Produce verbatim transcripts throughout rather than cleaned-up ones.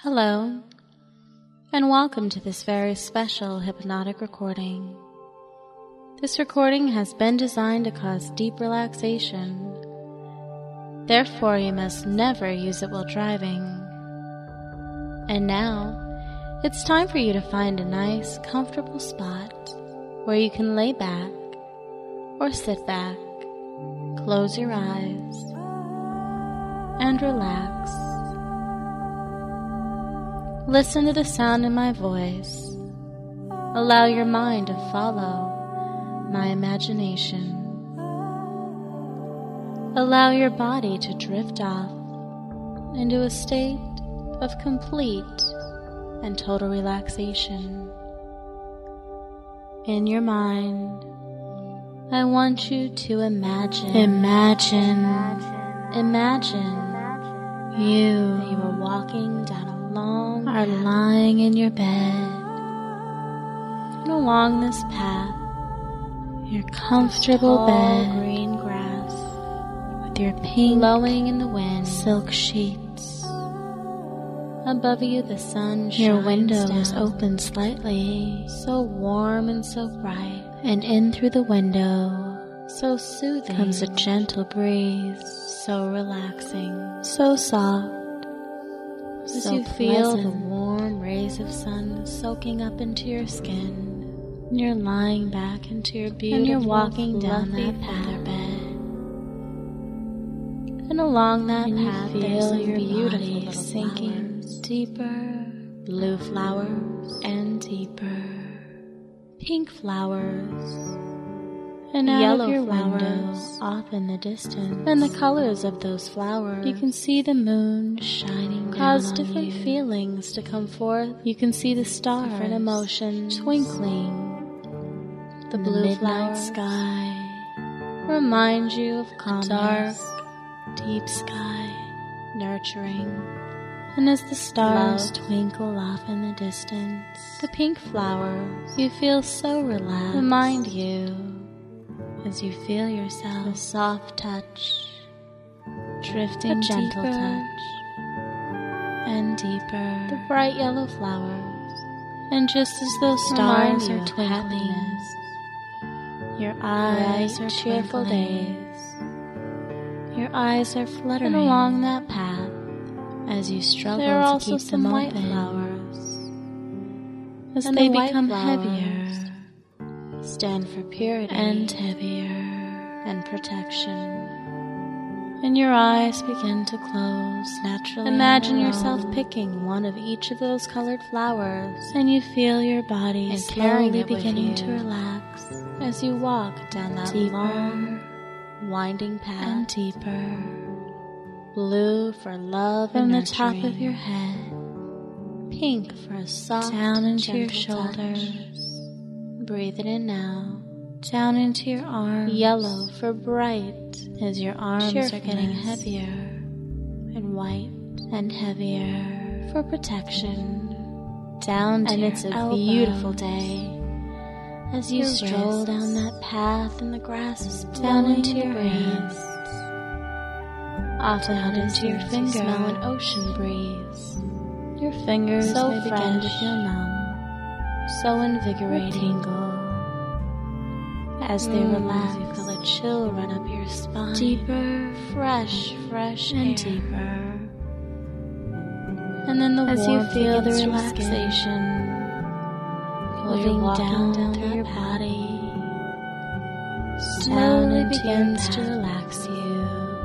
Hello, and welcome to this very special hypnotic recording. This recording has been designed to cause deep relaxation. Therefore, you must never use it while driving. And now, it's time for you to find a nice, comfortable spot where you can lay back or sit back, close your eyes, and relax. Listen to the sound in my voice. Allow your mind to follow my imagination. Allow your body to drift off into a state of complete and total relaxation. In your mind, I want you to imagine, imagine, imagine you, that you are walking down a long are lying in your bed, and along this path, your comfortable tall, bed, green grass, with your pink, blowing in the wind, silk sheets. Above you, the sun shines. Your window is open slightly, so warm and so bright, and in through the window, so soothing, comes a gentle breeze, so relaxing, so soft. As so you feel pleasant. The warm rays of sun soaking up into your skin, and you're lying back into your beautiful, and you're walking down that path bed, and along that and path, you feel your beautiful little sinking flowers, deeper, blue flowers, and deeper, pink flowers. And out yellow of your flowers windows, off in the distance, and the colors of those flowers, you can see the moon shining down cause on different you. Feelings to come forth. You can see the stars, different emotions twinkling. The blue the midnight sky remind you of calmness, dark, deep sky, nurturing. And as the stars love twinkle off in the distance, the pink flowers, you feel so relaxed, remind you. As you feel yourself, a soft touch, drifting a gentle deeper, touch, and deeper, the bright yellow flowers, and just as those stars are twinkling, your eyes are cheerful days, your eyes are fluttering, and along that path, as you struggle there are to also keep some them white open, flowers, as and they the become heavier. Stand for purity and heavier and protection, and your eyes begin to close naturally. Imagine yourself picking one of each of those colored flowers, and you feel your body and slowly beginning to relax as you walk down that deeper, long, winding path and deeper. Blue for love from and the top of your head, pink for a soft down into your shoulders. Touch. Breathe it in now, down into your arms, yellow for bright, as your arms are getting heavier, and white and heavier for protection, down to and your it's a elbow. Beautiful day, as you your stroll wrists. Down that path and the grass is down into your breeze, off down into your fingers, smell an ocean breeze, your fingers so may fresh. Begin to feel numb. So invigorating, tingle. As they mm, relax, you feel a chill run up your spine. Deeper, fresh, fresh, and air. Deeper. And then the as you feel the relaxation moving down, down through your body, slowly begins to relax you.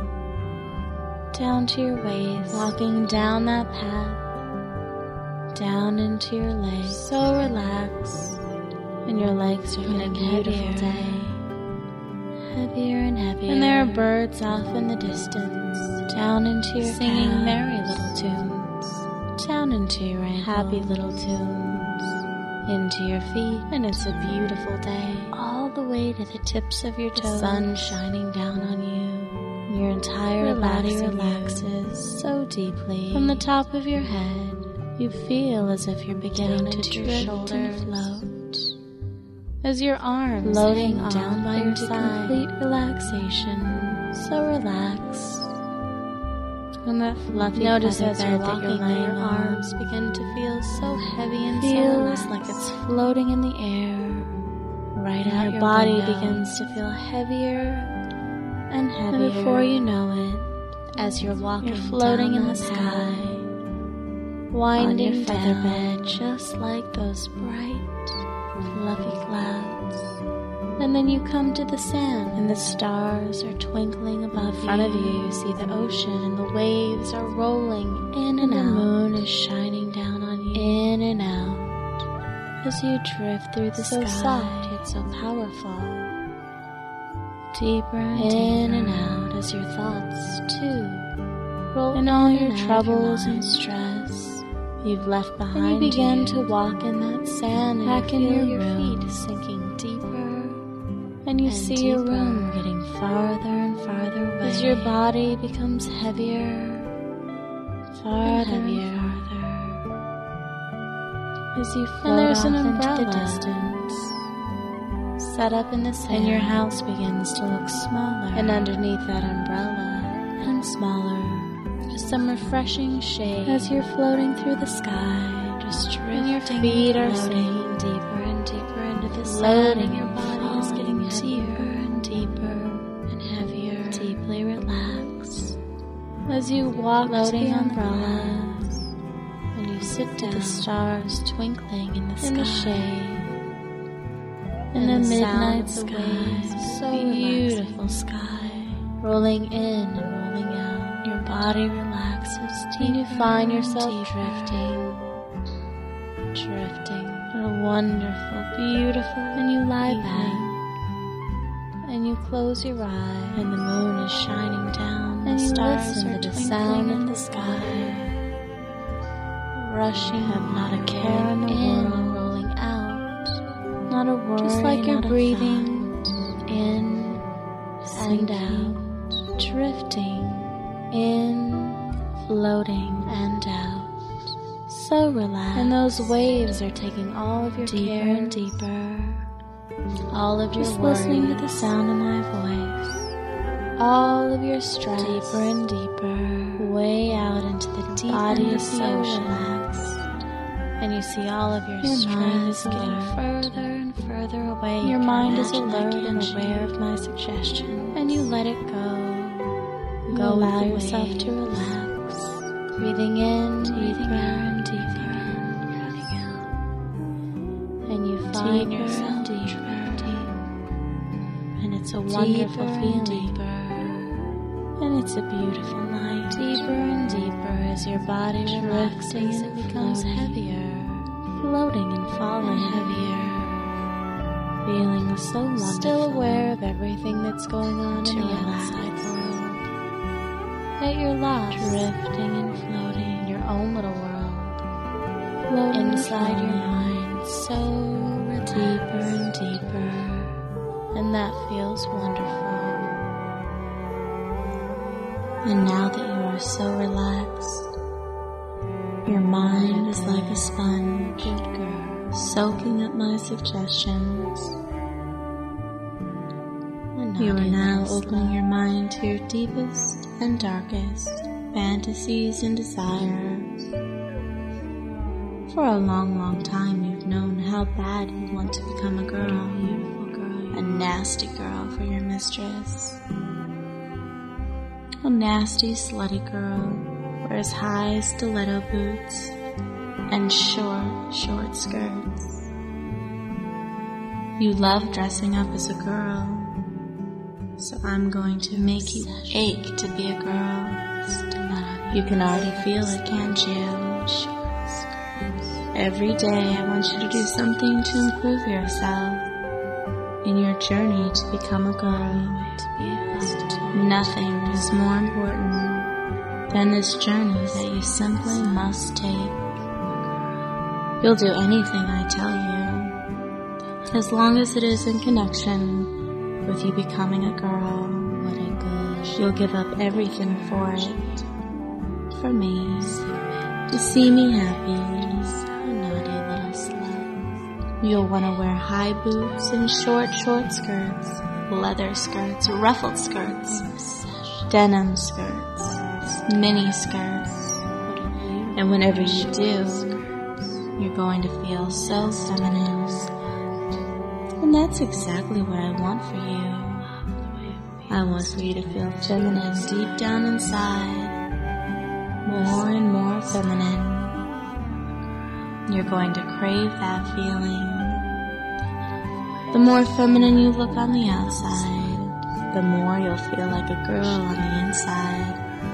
Down to your waist, walking down that path. Down into your legs, so relaxed, and your legs are getting heavier, day. Heavier and heavier. And there are birds off in the distance, down into your singing calves. Merry little tunes, down into your ankles, happy little tunes, into your feet, and it's a beautiful day, all the way to the tips of your toes, the sun shining down on you, and your entire body relaxes so deeply from the top of your head. You feel as if you're beginning to drift and float, as your arms floating down by your side, complete relaxation, so relaxed, on that fluffy Notice as you're bed that walking you're that laying your on. arms begin to feel so heavy and Feels so like relaxed. it's floating in the air, right And out your, your body window. begins to feel heavier and heavier. And before you know it, as you're walking, you're floating down in the that sky, path, winding on your feather down, bed, just like those bright, fluffy clouds. and then you come to the sand, And the stars are twinkling above In you. front of you, You see the ocean, and the waves are rolling in and and the out, moon is shining down on you in and out, as you drift through the so sky. soft Yet so powerful. Deeper and in deeper and out, as your thoughts too roll and all in your and out of troubles your and mind. stress you've left behind. And you begin you. to walk in that sand, and back you in feel your your room, feet sinking deeper and you and see your deeper, room getting farther and farther away as your body becomes heavier, farther and and heavier. farther as you float And there's off an into the umbrella distance, set up in the sand, and your house begins to look smaller, and underneath that umbrella, and smaller, just some refreshing shade as you're floating through the sky, just drifting. and your Feet feet are are sinking deeper and deeper into the floating, sand. Your body is getting falling deeper and deeper and heavier, deeply relaxed. as you walk Floating to the on the umbrella, clouds, and you sit down, the stars twinkling in the sky, in the shade, and in the the midnight sound of the sky, waves, so beautiful relaxing. sky, rolling in and rolling out. Your body relaxes deeper, And you find yourself deeper, drifting, drifting. What a wonderful, beautiful, and you lie evening. back, and you close your eyes, And the moon is shining down, and the you stars listen are to the twinkling sound in of the the sky, rushing, have not a care rolling in the in, world, rolling out, not a worry, just like you're not a breathing thought, in and sinking, out, drifting, in, floating and out, so relaxed. and those waves are taking all of your deeper care and and deeper, all of your just worries, listening to the sound of my voice, all of your stress, deeper and deeper, way out into the deep body end of is the so ocean. relaxed. And you see all of your, Your mind stress is getting alert. further and further away. Your You can mind is imagine that alert and can't you? aware of my suggestions, And you let it go. You Go allow with the yourself to waves. relax, Breathing in, deeper deeper and deeper. And you find Deeper yourself and drifting. And it's a wonderful Deeper and feeling. deeper. And it's a beautiful night. Deeper and deeper as your body relaxes, it becomes floating. heavier. Floating and falling heavier. Feeling so wonderful. Still aware of everything that's going on to in the relax. outside world, that you're lost, Drifting and floating in your own little world. floating Inside and your falling. mind, so relaxed. Deeper and deeper. And that feels wonderful. And now that you are so relaxed, your mind is like a sponge, good girl, soaking up my suggestions. You are now opening your mind to your deepest and darkest fantasies and desires. For a long, long time you've known how bad you want to become a girl, beautiful girl, a nasty girl for your mistress. A nasty, slutty girl wears high stiletto boots and short, short skirts. You love dressing up as a girl, so I'm going to make you ache to be a girl. You can already feel it, can't you? Every day I want you to do something to improve yourself in your journey to become a girl. Nothing is more important than this journey that you simply must take. You'll do anything I tell you, as long as it is in connection with you becoming a girl. You'll give up everything for it, for me, to see me happy. You'll want to wear high boots and short, short skirts, leather skirts, ruffled skirts, denim skirts, mini skirts. And whenever you do, you're going to feel so feminine. And that's exactly what I want for you. I want for you to feel feminine deep down inside. More and more feminine. You're going to crave that feeling. The more feminine you look on the outside, the more you'll feel like a girl on the inside.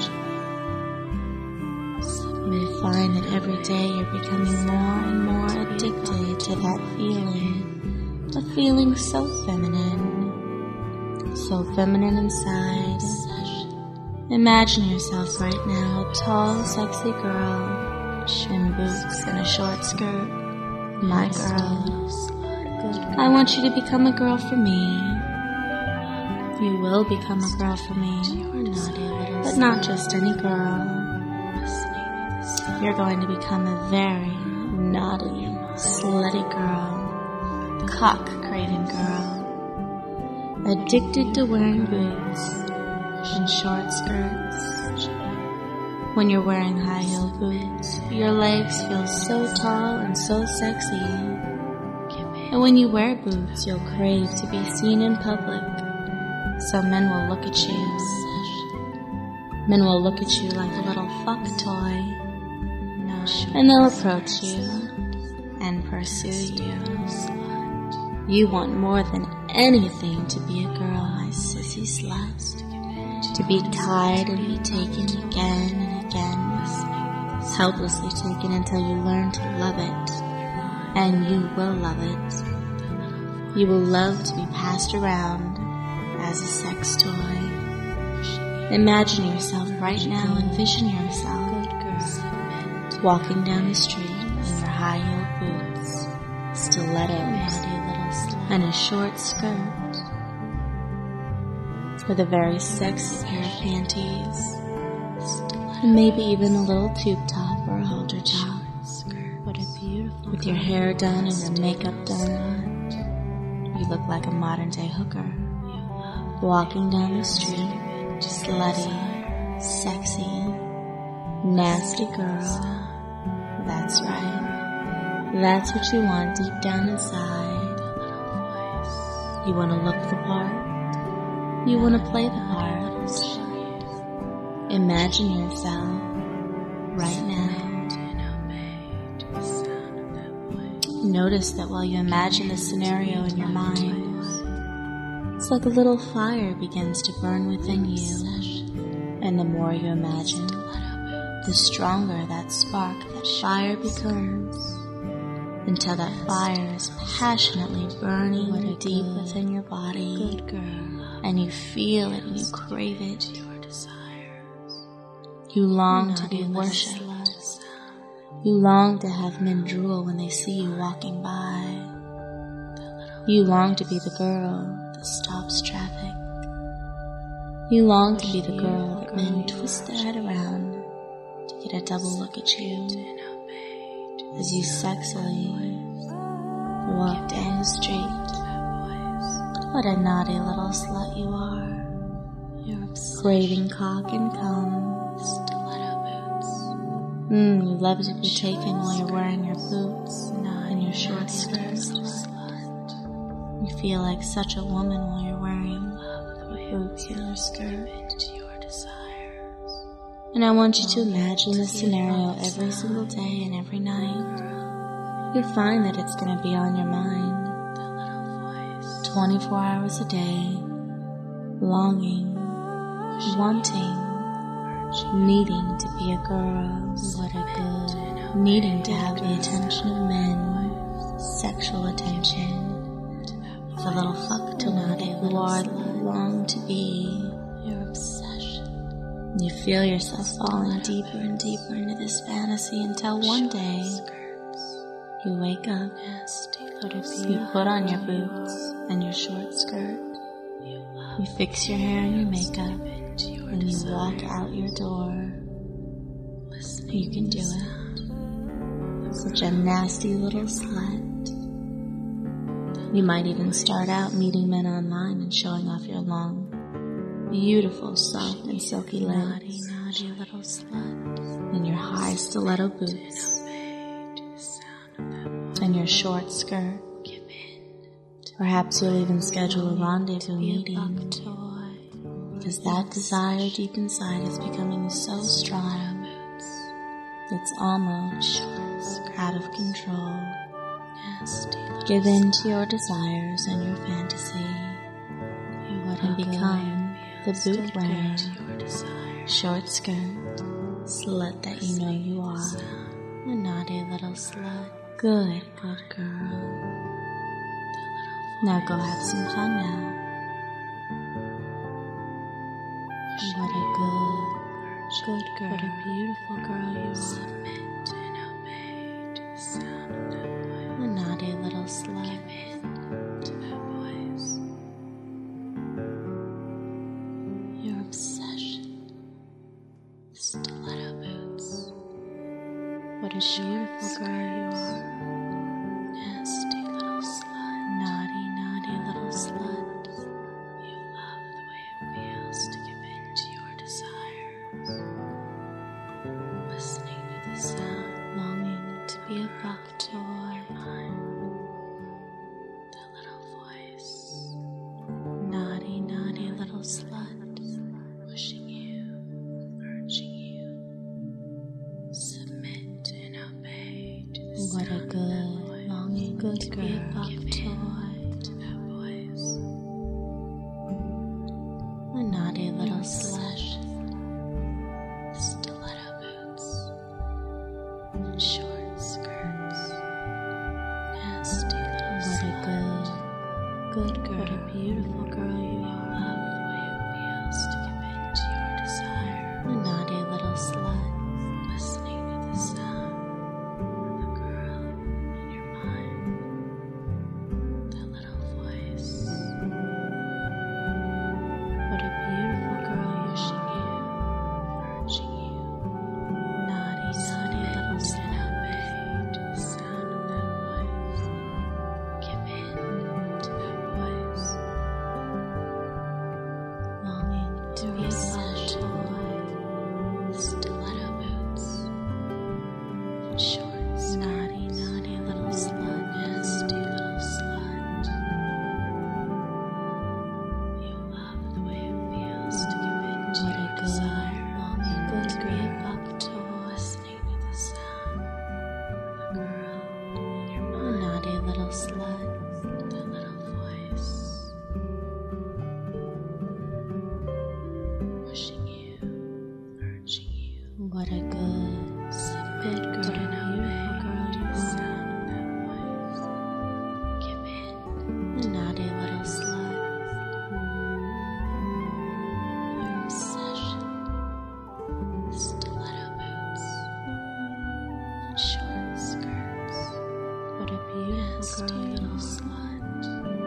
You find that every day you're becoming more and more addicted to that feeling. A feeling so feminine. So feminine inside. Imagine yourself right now, a tall, sexy girl in boots and a short skirt. My girl. I want you to become a girl for me. You will become a girl for me. But not just any girl. You're going to become a very naughty, slutty girl. Cock-craving girl. Addicted to wearing boots and short skirts. When you're wearing high-heel boots, your legs feel so tall and so sexy. And when you wear boots, you'll crave to be seen in public. So men will look at you. Men will look at you like a little fuck toy. And they'll approach you and pursue you. You want more than anything to be a girl, my sissy slut. To be tied and be taken again and again. Helplessly taken until you learn to love it. And you will love it. You will love to be passed around as a sex toy. Imagine yourself right now, envision yourself walking down the street in your high-heeled boots, stilettos, and a short skirt, with a very sexy pair of panties, and maybe even a little tube top or a halter top. With your hair done and your makeup done, you look like a modern-day hooker, walking down the street, slutty, sexy, nasty girl. That's right. That's what you want deep down inside. You want to look the part. You want to play the part. Imagine yourself right now. Notice that while you imagine the scenario in your mind, it's like a little fire begins to burn within you. And the more you imagine, the stronger that spark, that fire becomes, until that fire is passionately burning deep within your body, and you feel it and you crave it. You long to be worshipped. You long to have men drool when they see you walking by. You long to be the girl that stops traffic. You long to be the girl that men twist their head around to get a double look at you as you sexily walk down the street. What a naughty little slut you are. Craving cock and cum. Mmm, you love to be taken while you're wearing your boots and your short skirts. You feel like such a woman while you're wearing your boots and your skirt. And I want you to imagine this scenario every single day and every night. You'll find that it's going to be on your mind twenty-four hours a day, longing, wanting, needing to be a girl. What a good, needing to have the attention of men, sexual attention, the little fuck toy that you are that you long to be. Your obsession. You feel yourself falling deeper and deeper into this fantasy until one day you wake up, you put on your boots and your short skirt, you fix your hair and your makeup, and you walk out your door. You can do it. Such a nasty little slut. You might even start out meeting men online and showing off your long, beautiful, soft and silky legs, naughty, naughty little slut. and your high stiletto boots, and your short skirt. Give in. Perhaps you'll even schedule a rendezvous Be a meeting, buck toy. because that desire deep inside is becoming so strong, it's almost out of control. Nasty little Give in to your desires and your fantasy, and become the boot wearing, your desire. short skirt slut that you know you are. A naughty little slut. Good, good girl. Now go have some fun now. What a good, good girl. What a beautiful girl you are. Submit and obey to the sound of that voice. A naughty little slut. Give in to that voice. Your obsession. Stiletto boots. What a beautiful girl you are. Nasty little slut. Naughty, naughty little slut. You love the way it feels to give in to your desires. Listening to the sound, longing to be a buck toy. That little voice. Naughty, naughty little slut. Pushing you, urging you. Submit and obey to the What a sound of good, that voice. longing, good To be a girl. buck Give toy to that voice. A naughty little slut. Stiletto boots. And short skirts. Nasty little What a slut. good, good girl. What a beautiful girl you are. Love the way it feels to give in to your desire. A naughty little slut. Listening to the sound of the girl in your mind. That little voice. What a beautiful girl you're pushing you, urging you. Naughty, naughty little slut. Obey to the sound of that voice. Give in to that voice. Longing to be a buck toy. Stiletto boots. And shorts. Naughty, naughty little slut. Nasty little slut. You love the way it feels to give in to What a your good, desire. Longing good to be a girl. buck toy. Listening to the sound of the girl in your mind. A naughty little slut. That little voice. Pushing you, urging you. What a good, Submit good to girl. an Beautiful girl to you the are. sound of that voice. Give in, a naughty little slut. Your obsession. Stiletto boots. And short skirts. What a beautiful Nasty girl you little are. slut.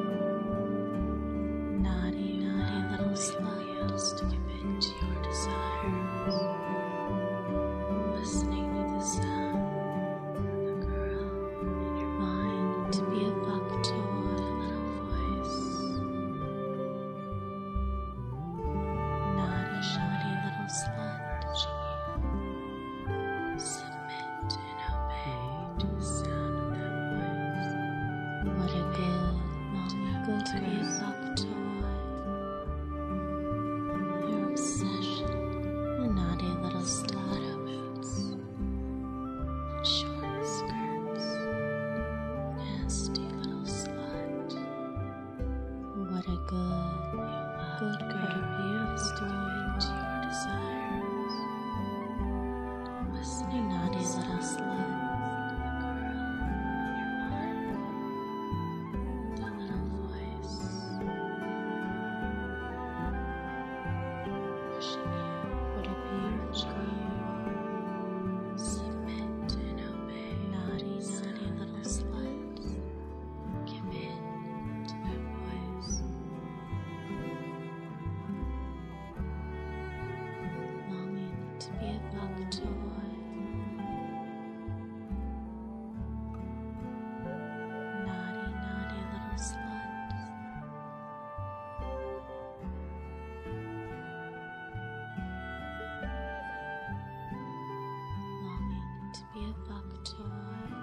Naughty, naughty little slut. To give in to your desires. Listening to the sound of the girl in your mind. To be a buck toy. Little voice. Naughty, naughty little slut. Urging you. Submit and obey to the sound of that voice. What a good, Longing good to be a girl. buck toy. Your obsession. A naughty little stiletto boots. And short skirts. Nasty little slut. What a good, good What a girl. beautiful girl into your desires. Listening, naughty little slut. The girl in your mind. The little voice. Pushing you. What a beautiful girl you are. Submit and obey. Naughty, naughty little slut. Give in to that voice. Longing to be a buck toy. to be a buck toy.